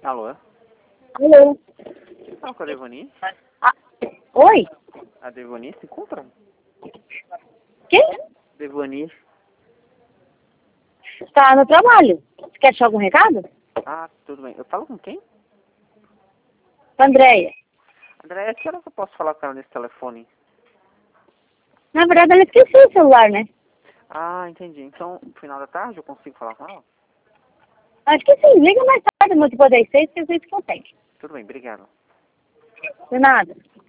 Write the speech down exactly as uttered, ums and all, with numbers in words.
Alô? Alô? Fala com a Devoni? Ah, oi? A Devoni se encontra? Quem? Devoni. Tá no trabalho. Você quer deixar algum recado? Ah, tudo bem. Eu falo com quem? Andréia. André, que horas eu posso falar com ela nesse telefone? Na verdade, ela esqueceu o celular, né? Ah, entendi. Então, no final da tarde eu consigo falar com ela? Acho que sim. Liga mais tarde, multiple dez seis, que às vezes consegue. Tudo bem, obrigado. De nada.